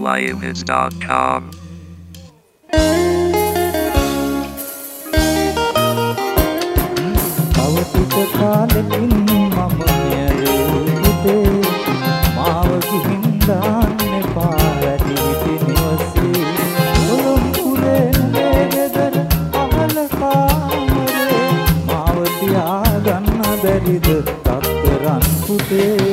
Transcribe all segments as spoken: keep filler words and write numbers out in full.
live dot com. අවතික කාලෙකින් මම මියරේ මාව ගිහින් දාන්නේ පාරටි හිටි නිවසේ ඔලොම්පුරේ නුඹේ ගෙදර පහළ කාමරේ මාව තියාගන්න බැරිද රත්තරන් පුතේ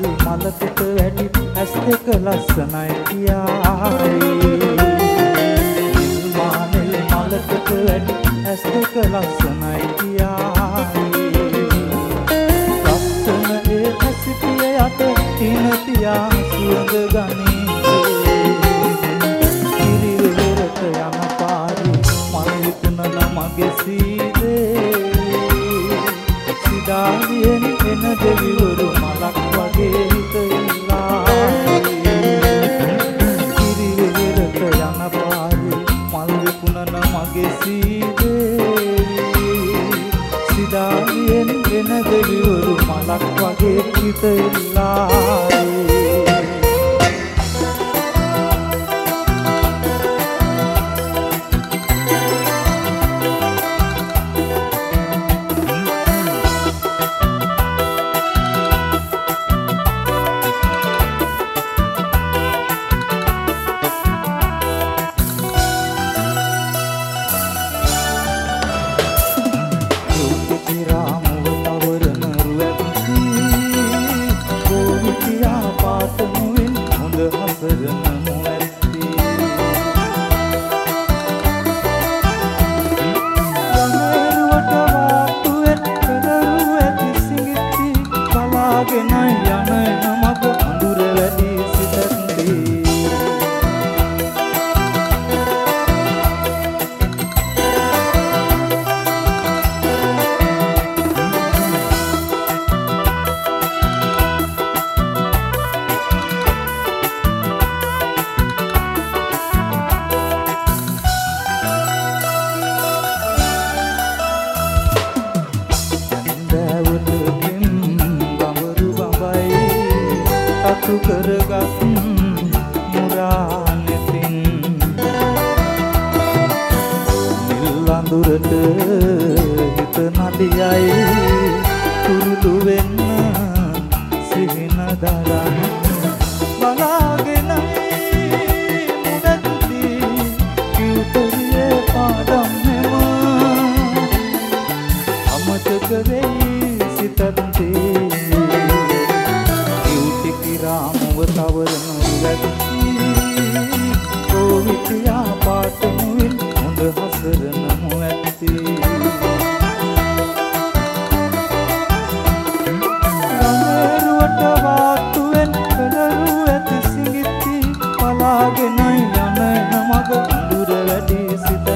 දෙක ලස්සනයි කියායි සිතාලියෙන් එන දෙවිවරු මලක් වගේ හිත ඉල්ලාවේ කිරිවෙහෙරට යන පාරේ මල් විකුණන මගේ සීදේවි සිතාලියෙන් එන දෙවිවරු මලක් වගේ හිත ඉල්ලාවේ කරගත් මුරානෙතින් නිල් අඳුරට හිත නදියයි කුරුළු වෙන්න සිහින දරන බලාගෙන මුදැති කිව්තරියේ පාඩම් නෙම අමතක වෙයි සිතත්තේ රාමුව තවරනු ලැබී කෝවිතියා පාටමුවින් හොඳ හසරනමු ඇති රමේරුවට වාත්තුවෙන් පෙළරු ඇති සිඟිති පලාගෙන යන නමග අඳුර වැඩි සිතති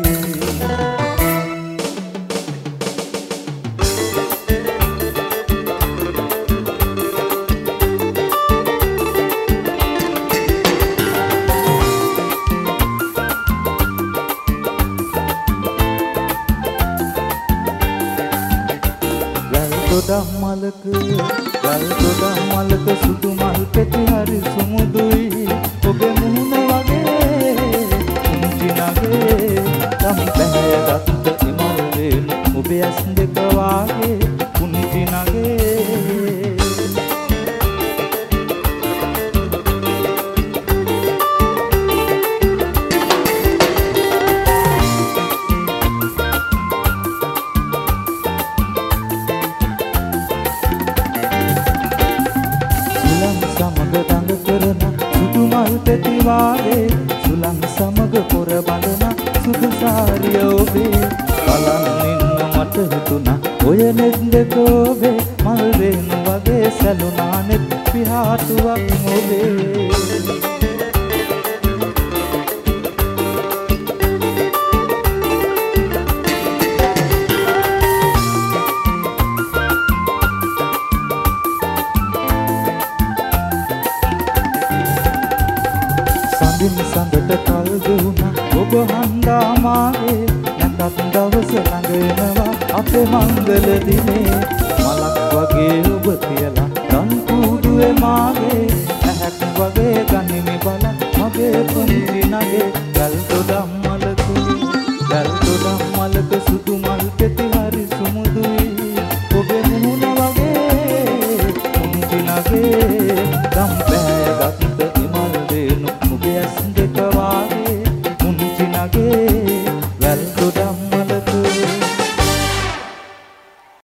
ගොඩක් මලක ගල් ගොඩක් මලක සුදු මල් පෙති හරි සුමුදුයි ඔබේ මුහුණ වගේ කුංචි නගේ තම් පැහැයගත්ත ඉමල් වේල් ඔබේ ඇස් දෙක වාගේ කුංචි නගේ පෙතිවාගේ සුලං සමග පොර බඳන සුදු සාරිය ඔබේ බලන් ඉන්න මට හිතුණා ඔය නෙත් දෙක ඔබේ මල් රේණු වගේ සැලුණා නෙත් පිහාටුවක් ඔබේ සඳට කල් දුණා ඔබ හන්දා මාගේ නැකත් දවස ළඟ එනවා අපේ මංගල දිනේ මලක් වගේ ඔබ කියලා රන් කුඩුවේ මාගේ ඇහැක් වගේ ගනිමි බල මගේ පුංචි නගේ ගල් දොඩම් මලකුයි ගල් දොඩම් මලක සුදු මල් පෙති හරි සුමුදුයි ඔබේ මුහුණ වගේ පුංචි නගේ ගම්